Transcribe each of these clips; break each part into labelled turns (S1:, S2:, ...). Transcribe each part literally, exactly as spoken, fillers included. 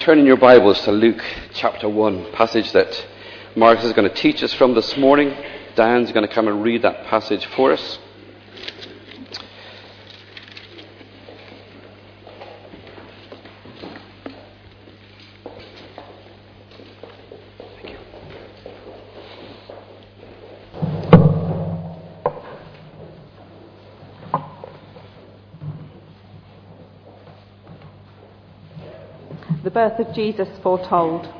S1: Turn in your Bibles to Luke chapter one, passage that Marcus is going to teach us from this morning. Dan's going to come and read that passage for us. Thank you.
S2: The birth of Jesus foretold.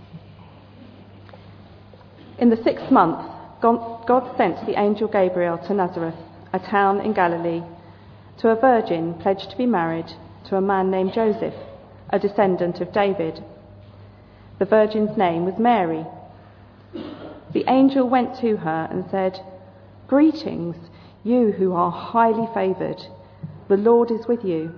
S2: In the sixth month, God sent the angel Gabriel to Nazareth, a town in Galilee, to a virgin pledged to be married to a man named Joseph, a descendant of David. The virgin's name was Mary. The angel went to her and said, "Greetings, you who are highly favoured. The Lord is with you."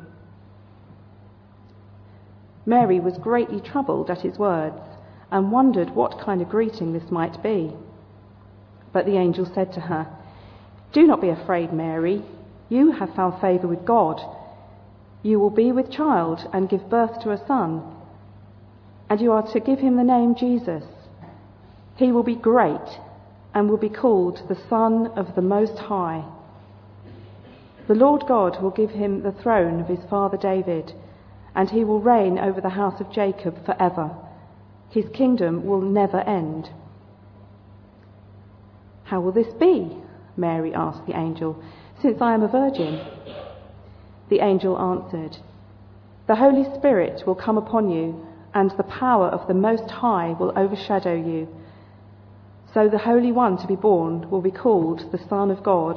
S2: Mary was greatly troubled at his words and wondered what kind of greeting this might be. But the angel said to her, "Do not be afraid, Mary. You have found favour with God. You will be with child and give birth to a son, and you are to give him the name Jesus. He will be great and will be called the Son of the Most High. The Lord God will give him the throne of his father David, and he will reign over the house of Jacob forever. His kingdom will never end." "How will this be?" Mary asked the angel, "since I am a virgin?" The angel answered, "The Holy Spirit will come upon you, and the power of the Most High will overshadow you. So the Holy One to be born will be called the Son of God.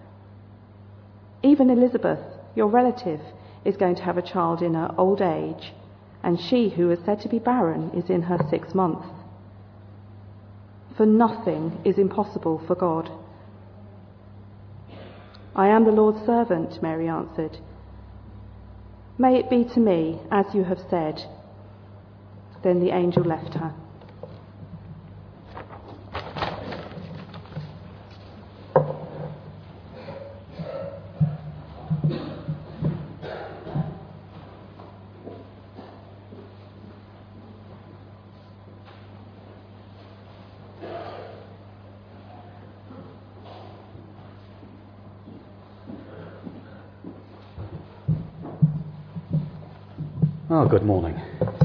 S2: Even Elizabeth, your relative, is going to have a child in her old age, and she who is said to be barren is in her sixth month. For nothing is impossible for God." "I am the Lord's servant," Mary answered. "May it be to me as you have said." Then the angel left her.
S3: Oh, good morning.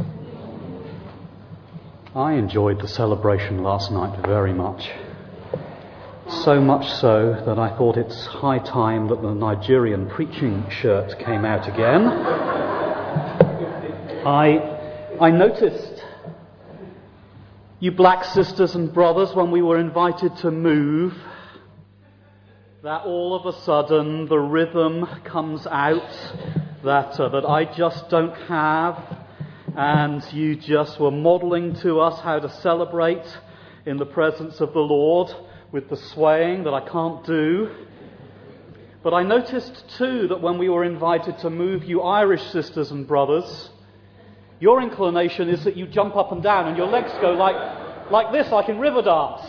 S3: I enjoyed the celebration last night very much. So much so that I thought it's high time that the Nigerian preaching shirt came out again. I, I noticed you black sisters and brothers when we were invited to move, that all of a sudden the rhythm comes out that uh, that I just don't have, and you just were modelling to us how to celebrate in the presence of the Lord with the swaying that I can't do. But I noticed too that when we were invited to move, you Irish sisters and brothers, your inclination is that you jump up and down and your legs go like like this, like in river dance.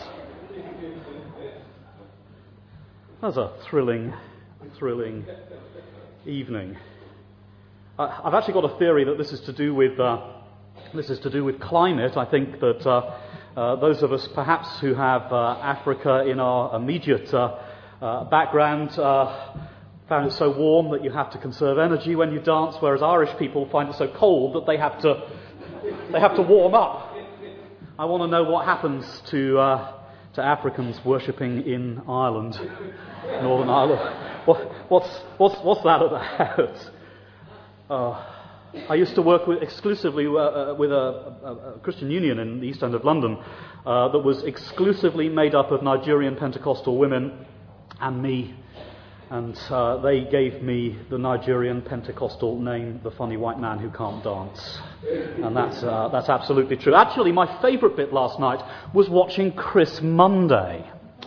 S3: That was a thrilling, thrilling evening. I've actually got a theory that this is to do with uh, this is to do with climate. I think that uh, uh, those of us perhaps who have uh, Africa in our immediate uh, uh, background uh, found it so warm that you have to conserve energy when you dance, whereas Irish people find it so cold that they have to they have to warm up. I want to know what happens to uh, to Africans worshipping in Ireland, Northern Ireland. What, what's what's what's that about? Uh, I used to work with, exclusively uh, uh, with a, a, a Christian union in the East End of London uh, that was exclusively made up of Nigerian Pentecostal women and me, and uh, they gave me the Nigerian Pentecostal name, the funny white man who can't dance, and that's uh, that's absolutely true. Actually, my favourite bit last night was watching Chris Monday.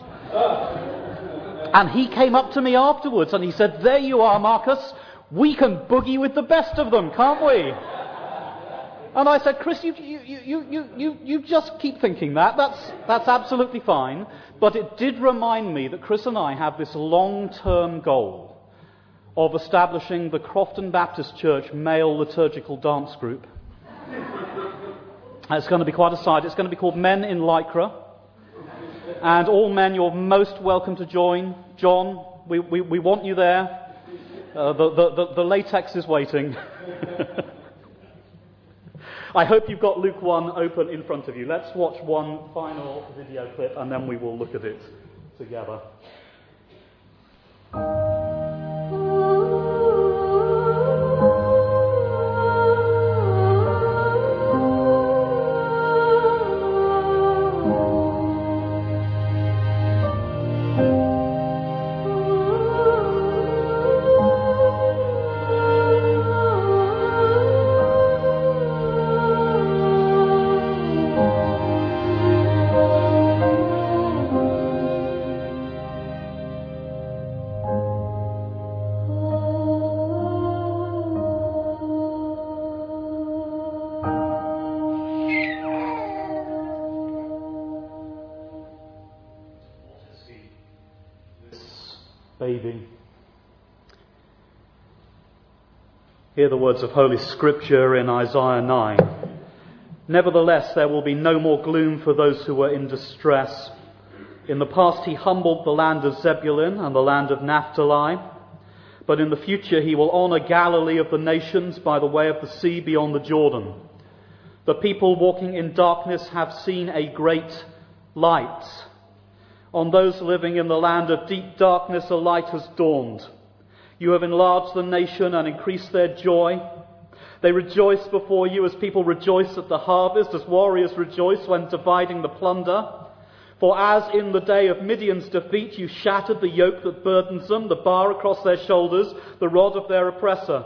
S3: And he came up to me afterwards and he said, "There you are, Marcus. We can boogie with the best of them, can't we?" And I said, "Chris, you you you you you you just keep thinking that. That's that's absolutely fine." But it did remind me that Chris and I have this long-term goal of establishing the Crofton Baptist Church male liturgical dance group. It's going to be quite a sight. It's going to be called Men in Lycra. And all men, you're most welcome to join. John, we, we, we want you there. Uh, the, the, the, the latex is waiting. I hope you've got Luke one open in front of you. Let's watch one final video clip and then we will look at it together. Baby. Hear the words of Holy Scripture in Isaiah nine. Nevertheless, there will be no more gloom for those who are in distress. In the past he humbled the land of Zebulun and the land of Naphtali, but in the future he will honour Galilee of the nations by the way of the sea beyond the Jordan. The people walking in darkness have seen a great light. On those living in the land of deep darkness, a light has dawned. You have enlarged the nation and increased their joy. They rejoice before you as people rejoice at the harvest, as warriors rejoice when dividing the plunder. For as in the day of Midian's defeat, you shattered the yoke that burdens them, the bar across their shoulders, the rod of their oppressor.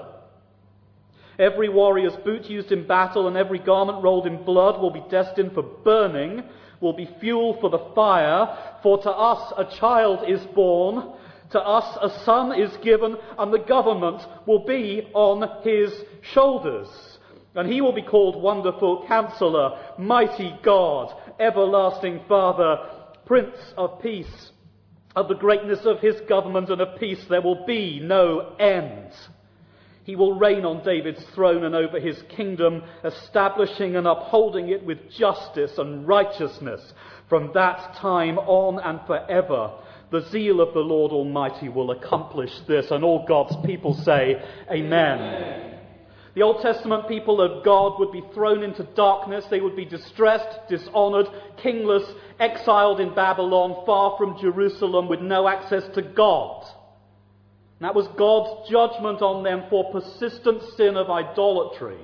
S3: Every warrior's boot used in battle and every garment rolled in blood will be destined for burning, will be fuel for the fire. For to us a child is born, to us a son is given, and the government will be on his shoulders. And he will be called Wonderful Counselor, Mighty God, Everlasting Father, Prince of Peace. Of the greatness of his government and of peace there will be no end. He will reign on David's throne and over his kingdom, establishing and upholding it with justice and righteousness from that time on and forever. The zeal of the Lord Almighty will accomplish this. And all God's people say, Amen. Amen. The Old Testament people of God would be thrown into darkness. They would be distressed, dishonoured, kingless, exiled in Babylon, far from Jerusalem, with no access to God. That was God's judgment on them for persistent sin of idolatry.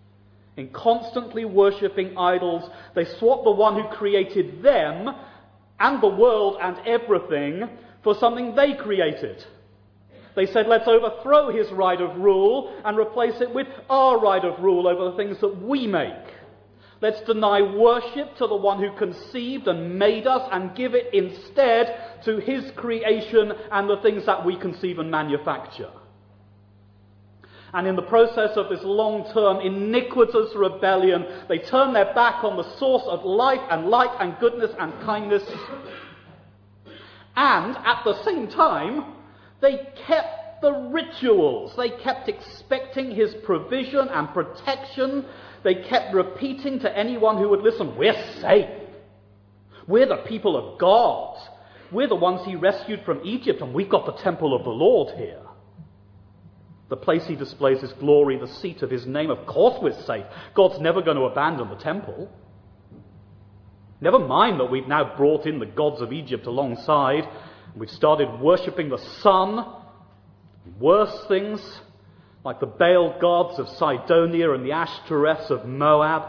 S3: In constantly worshipping idols, they swapped the one who created them and the world and everything for something they created. They said, let's overthrow his right of rule and replace it with our right of rule over the things that we make. Let's deny worship to the one who conceived and made us and give it instead to his creation and the things that we conceive and manufacture. And in the process of this long-term iniquitous rebellion, they turn their back on the source of life and light and goodness and kindness. And at the same time, they kept the rituals. They kept expecting his provision and protection. They kept repeating to anyone who would listen, we're safe. We're the people of God. We're the ones he rescued from Egypt, and we've got the temple of the Lord here. The place he displays his glory, the seat of his name. Of course we're safe. God's never going to abandon the temple. Never mind that we've now brought in the gods of Egypt alongside. We've started worshipping the sun. Worse things, like the Baal gods of Sidonia and the Ashtoreths of Moab.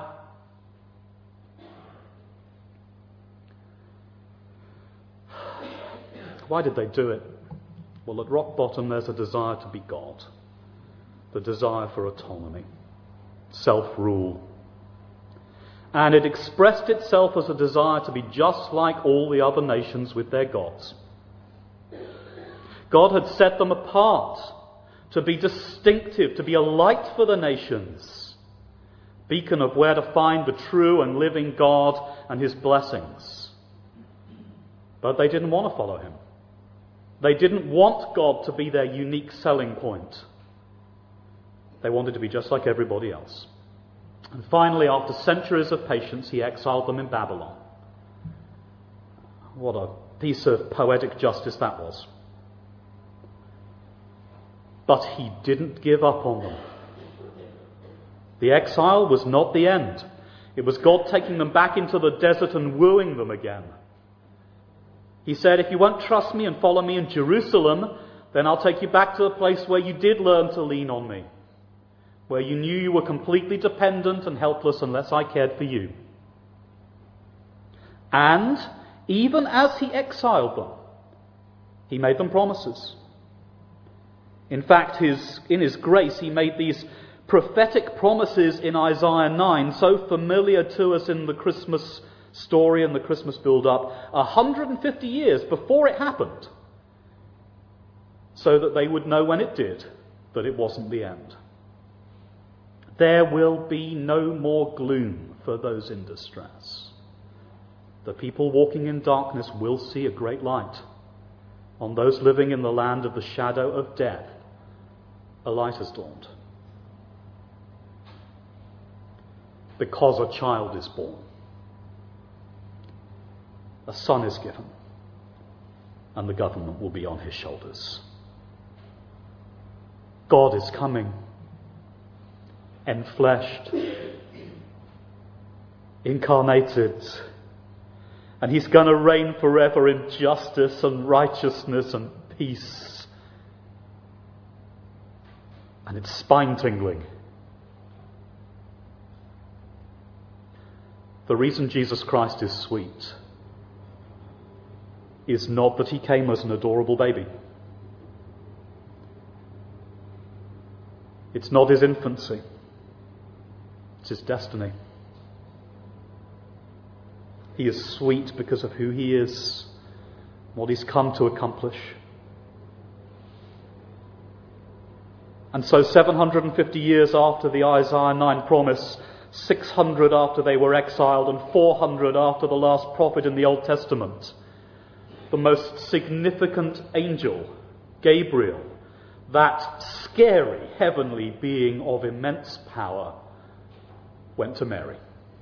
S3: Why did they do it? Well, at rock bottom there's a desire to be God. The desire for autonomy, self-rule. And it expressed itself as a desire to be just like all the other nations with their gods. God had set them apart to be distinctive, to be a light for the nations, beacon of where to find the true and living God and his blessings. But they didn't want to follow him. They didn't want God to be their unique selling point. They wanted to be just like everybody else. And finally, after centuries of patience, he exiled them in Babylon. What a piece of poetic justice that was. But he didn't give up on them. The exile was not the end. It was God taking them back into the desert and wooing them again. He said, if you won't trust me and follow me in Jerusalem, then I'll take you back to the place where you did learn to lean on me, where you knew you were completely dependent and helpless unless I cared for you. And even as he exiled them, he made them promises. In fact, his, in his grace, he made these prophetic promises in Isaiah nine, so familiar to us in the Christmas story and the Christmas build-up, one hundred fifty years before it happened, so that they would know when it did that it wasn't the end. There will be no more gloom for those in distress. The people walking in darkness will see a great light. On those living in the land of the shadow of death, a light has dawned. Because a child is born, a son is given, and the government will be on his shoulders. God is coming, enfleshed, incarnated, and he's going to reign forever in justice and righteousness and peace. And it's spine-tingling. The reason Jesus Christ is sweet is not that he came as an adorable baby. It's not his infancy. It's his destiny. He is sweet because of who he is, what he's come to accomplish. And so seven hundred fifty years after the Isaiah nine promise, six hundred after they were exiled, and four hundred after the last prophet in the Old Testament, the most significant angel, Gabriel, that scary heavenly being of immense power, went to Mary.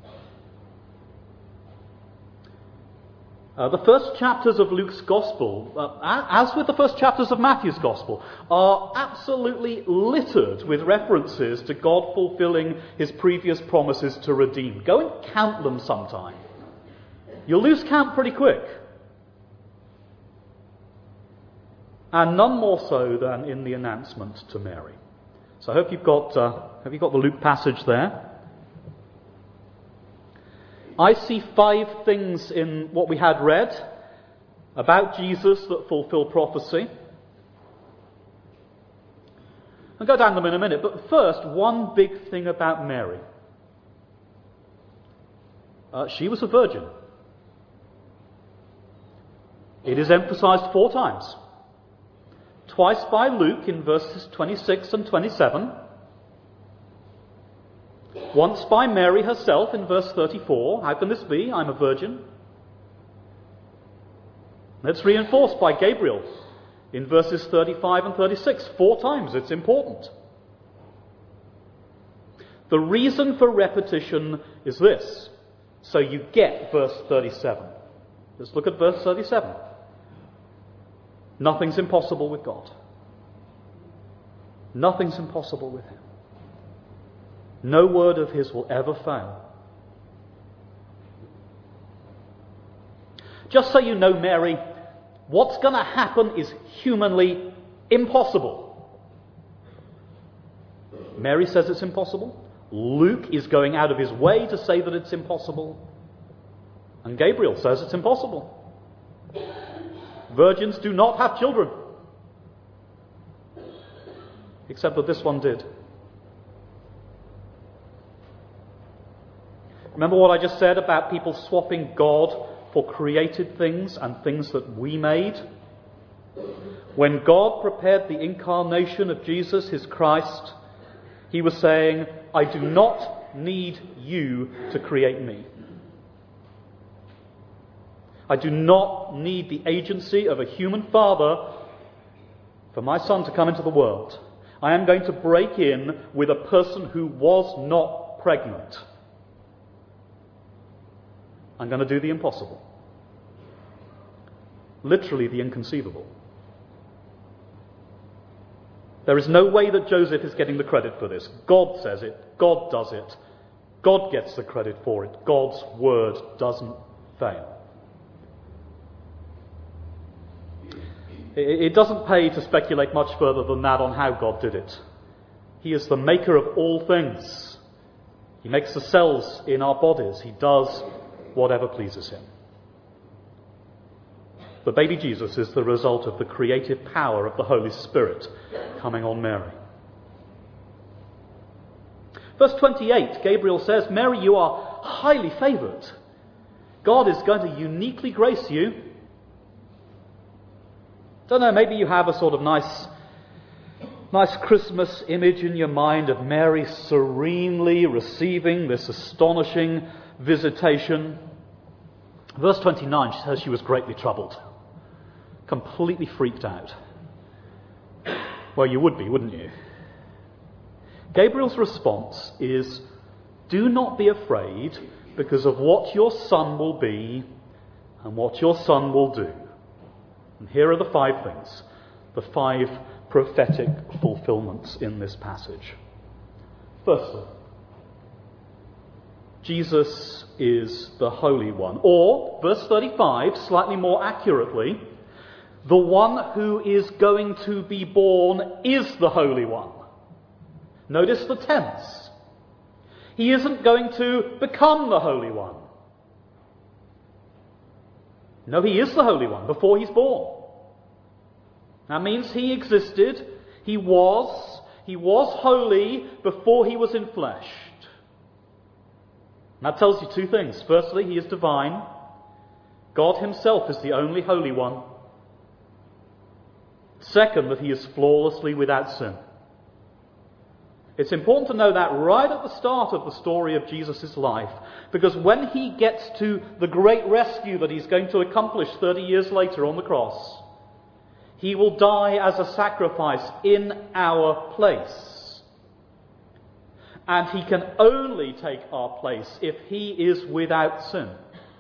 S3: Uh, the first chapters of Luke's Gospel, uh, as with the first chapters of Matthew's Gospel, are absolutely littered with references to God fulfilling his previous promises to redeem. Go and count them sometime. You'll lose count pretty quick. And none more so than in the announcement to Mary. So I hope you've got, uh, have you got the Luke passage there? I see five things in what we had read about Jesus that fulfill prophecy. I'll go down them in a minute, but first, one big thing about Mary. Uh, she was a virgin. It is emphasized four times. Twice by Luke in verses twenty-six and twenty-seven. Once by Mary herself in verse thirty-four. How can this be? I'm a virgin. It's reinforced by Gabriel in verses thirty-five and thirty-six. Four times. It's important. The reason for repetition is this. So you get verse thirty-seven. Let's look at verse thirty-seven. Nothing's impossible with God. Nothing's impossible with him. No word of his will ever fail. Just so you know, Mary, what's going to happen is humanly impossible. Mary says it's impossible. Luke is going out of his way to say that it's impossible. And Gabriel says it's impossible. Virgins do not have children. Except that this one did. Remember what I just said about people swapping God for created things and things that we made? When God prepared the incarnation of Jesus, his Christ, he was saying, I do not need you to create me. I do not need the agency of a human father for my son to come into the world. I am going to break in with a person who was not pregnant. I'm going to do the impossible. Literally the inconceivable. There is no way that Joseph is getting the credit for this. God says it. God does it. God gets the credit for it. God's word doesn't fail. It doesn't pay to speculate much further than that on how God did it. He is the maker of all things. He makes the cells in our bodies. He does whatever pleases him. The baby Jesus is the result of the creative power of the Holy Spirit coming on Mary. Verse twenty-eight, Gabriel says, Mary, you are highly favoured. God is going to uniquely grace you. Don't know, maybe you have a sort of nice, nice Christmas image in your mind of Mary serenely receiving this astonishing visitation. Verse twenty-nine, she says she was greatly troubled, completely freaked out. Well, you would be, wouldn't you? Gabriel's response is, do not be afraid because of what your son will be and what your son will do. And here are the five things, the five prophetic fulfillments in this passage. Firstly, Jesus is the Holy One. Or, verse thirty-five, slightly more accurately, the one who is going to be born is the Holy One. Notice the tense. He isn't going to become the Holy One. No, he is the Holy One before he's born. That means he existed, he was, he was holy before he was enfleshed. And that tells you two things. Firstly, he is divine. God himself is the only Holy One. Second, that he is flawlessly without sin. It's important to know that right at the start of the story of Jesus' life, because when he gets to the great rescue that he's going to accomplish thirty years later on the cross, he will die as a sacrifice in our place. And he can only take our place if he is without sin.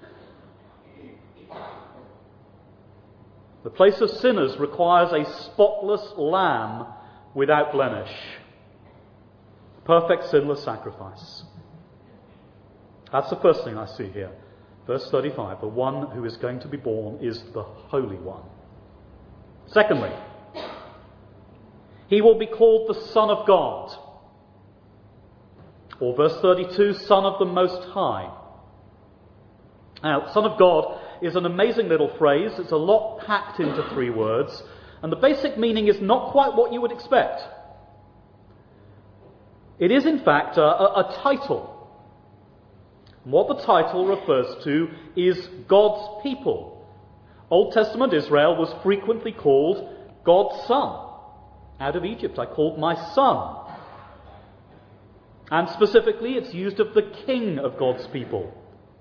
S3: The place of sinners requires a spotless lamb without blemish. Perfect sinless sacrifice. That's the first thing I see here. Verse thirty-five, the one who is going to be born is the Holy One. Secondly, he will be called the Son of God. Or verse thirty-two, Son of the Most High. Now, Son of God is an amazing little phrase. It's a lot packed into three words. And the basic meaning is not quite what you would expect. It is, in fact, a, a, a title. And what the title refers to is God's people. Old Testament Israel was frequently called God's son. Out of Egypt I called my son. And specifically it's used of the king of God's people.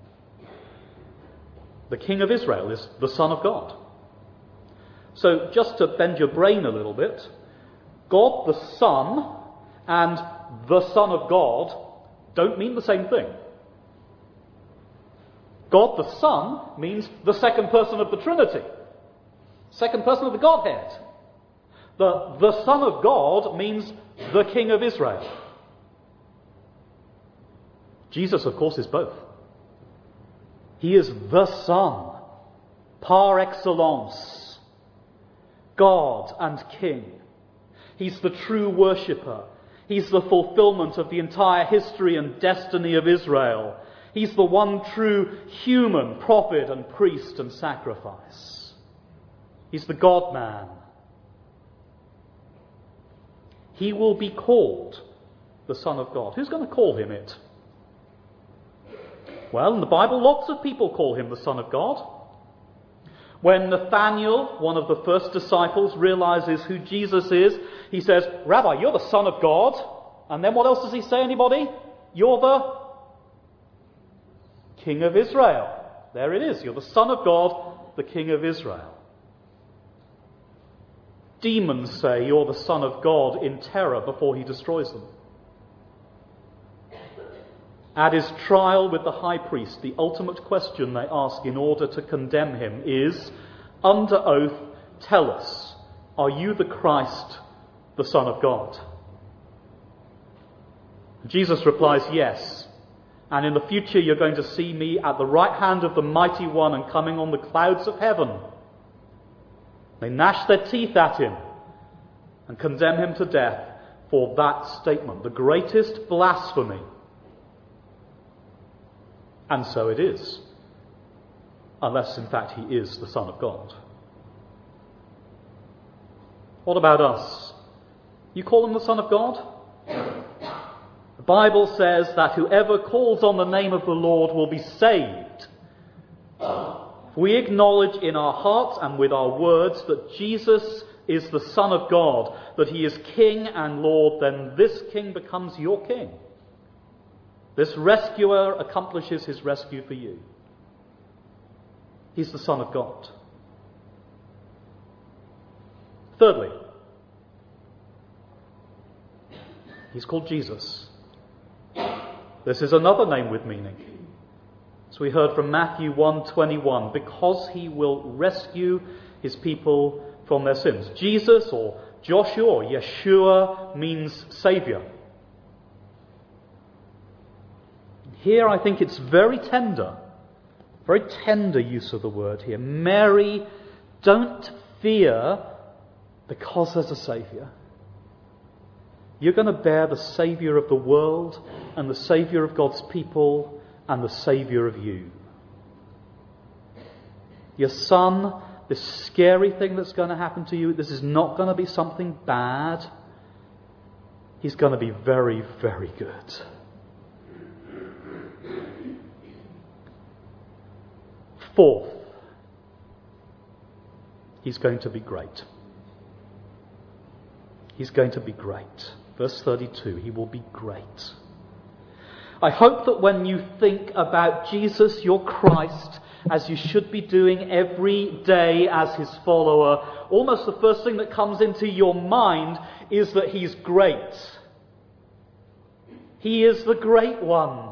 S3: The king of Israel is the Son of God. So just to bend your brain a little bit, God the Son and the Son of God don't mean the same thing. God the Son means the second person of the Trinity. Second person of the Godhead. The, the Son of God means the King of Israel. Jesus, of course, is both. He is the Son, par excellence, God and King. He's the true worshipper. He's the fulfillment of the entire history and destiny of Israel. He's the one true human prophet and priest and sacrifice. He's the God-man. He will be called the Son of God. Who's going to call him it? Well, in the Bible, lots of people call him the Son of God. When Nathanael, one of the first disciples, realizes who Jesus is, he says, Rabbi, you're the Son of God. And then what else does he say, anybody? You're the King of Israel. There it is. You're the Son of God, the King of Israel. Demons say you're the Son of God in terror before he destroys them. At his trial with the high priest, the ultimate question they ask in order to condemn him is, under oath, tell us, are you the Christ, the Son of God? Jesus replies, yes. And in the future you're going to see me at the right hand of the Mighty One and coming on the clouds of heaven. They gnash their teeth at him and condemn him to death for that statement, the greatest blasphemy. And so it is, unless in fact he is the Son of God. What about us? You call him the Son of God? The Bible says that whoever calls on the name of the Lord will be saved. If we acknowledge in our hearts and with our words that Jesus is the Son of God, that he is King and Lord, then this King becomes your King. This rescuer accomplishes his rescue for you. He's the Son of God. Thirdly, he's called Jesus. This is another name with meaning. As we heard from Matthew one twenty-one, because he will rescue his people from their sins. Jesus or Joshua or Yeshua means Saviour. Here I think it's very tender, very tender use of the word here. Mary, don't fear because there's a Saviour. You're going to bear the Saviour of the world and the Saviour of God's people and the Saviour of you. Your son, this scary thing that's going to happen to you, this is not going to be something bad. He's going to be very, very good. Fourth, he's going to be great. He's going to be great. Verse thirty-two, he will be great. I hope that when you think about Jesus, your Christ, as you should be doing every day as his follower, almost the first thing that comes into your mind is that he's great. He is the great one.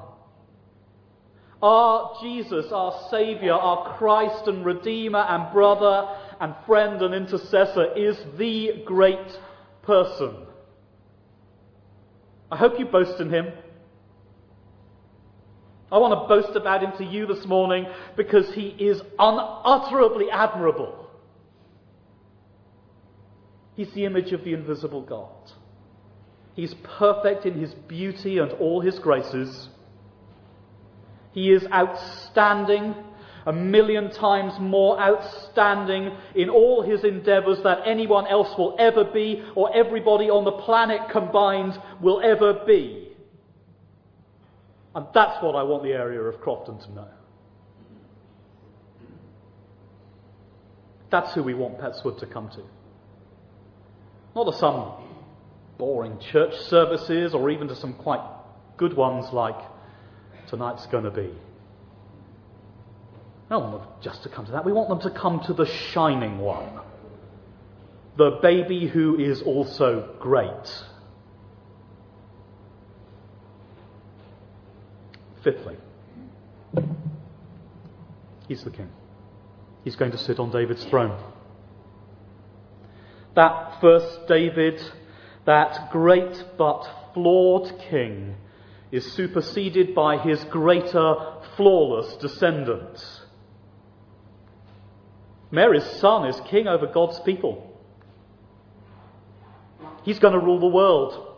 S3: Our Jesus, our Saviour, our Christ and Redeemer and brother and friend and intercessor is the great person. I hope you boast in him. I want to boast about him to you this morning because he is unutterably admirable. He's the image of the invisible God. He's perfect in his beauty and all his graces. He is outstanding, a million times more outstanding in all his endeavours than anyone else will ever be, or everybody on the planet combined will ever be. And that's what I want the area of Crofton to know. That's who we want Petswood to come to. Not to some boring church services, or even to some quite good ones like tonight's going to be. I don't want them just to come to that. We want them to come to the shining one. The baby who is also great. Fifthly, he's the king. He's going to sit on David's throne. That first David, that great but flawed king, is superseded by his greater, flawless descendants. Mary's son is king over God's people. He's going to rule the world.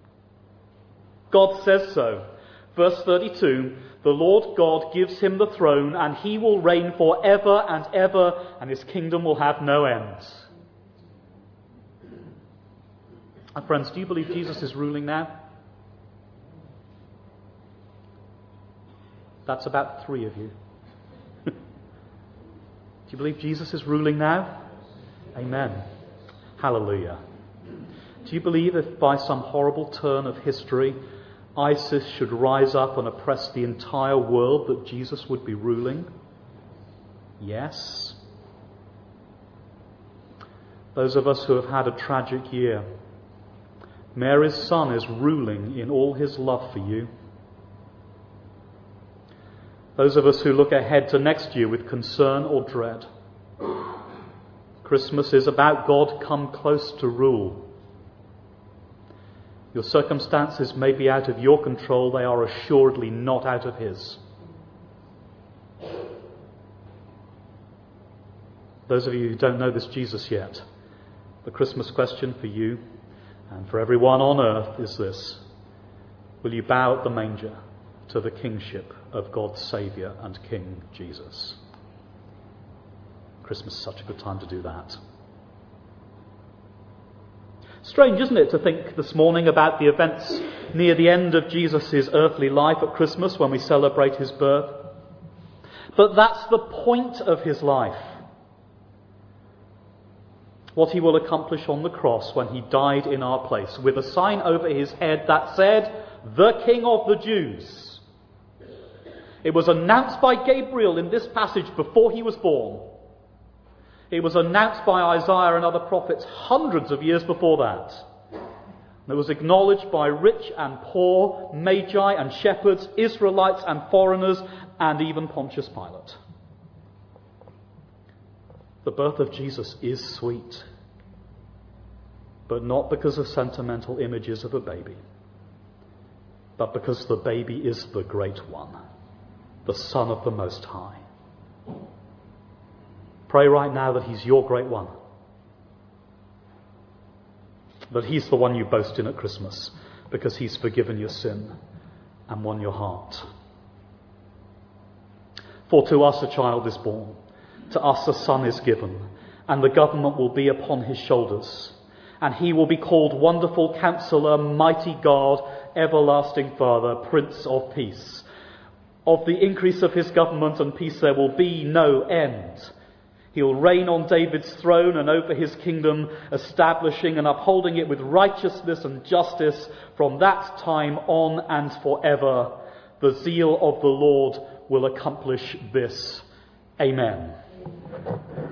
S3: God says so. Verse thirty-two, the Lord God gives him the throne, and he will reign forever and ever, and his kingdom will have no end. And friends, do you believe Jesus is ruling now? That's about three of you. Do you believe Jesus is ruling now? Amen. Hallelujah. Do you believe if by some horrible turn of history ISIS should rise up and oppress the entire world, that Jesus would be ruling? Yes. Those of us who have had a tragic year, Mary's son is ruling in all his love for you. Those of us who look ahead to next year with concern or dread. Christmas is about God come close to rule. Your circumstances may be out of your control, they are assuredly not out of His. Those of you who don't know this Jesus yet, the Christmas question for you and for everyone on earth is this: will you bow at the manger to the kingship of God's Saviour and King Jesus? Christmas is such a good time to do that. Strange, isn't it, to think this morning about the events near the end of Jesus' earthly life at Christmas when we celebrate his birth? But that's the point of his life. What he will accomplish on the cross when he died in our place, with a sign over his head that said, "The King of the Jews." It was announced by Gabriel in this passage before he was born. It was announced by Isaiah and other prophets hundreds of years before that. It was acknowledged by rich and poor, magi and shepherds, Israelites and foreigners, and even Pontius Pilate. The birth of Jesus is sweet, but not because of sentimental images of a baby, but because the baby is the great one, the Son of the Most High. Pray right now that he's your great one, that he's the one you boast in at Christmas, because he's forgiven your sin and won your heart. For to us a child is born, to us a son is given, and the government will be upon his shoulders. And he will be called Wonderful Counselor, Mighty God, Everlasting Father, Prince of Peace. Of the increase of his government and peace there will be no end. He will reign on David's throne and over his kingdom, establishing and upholding it with righteousness and justice from that time on and forever. The zeal of the Lord will accomplish this. Amen.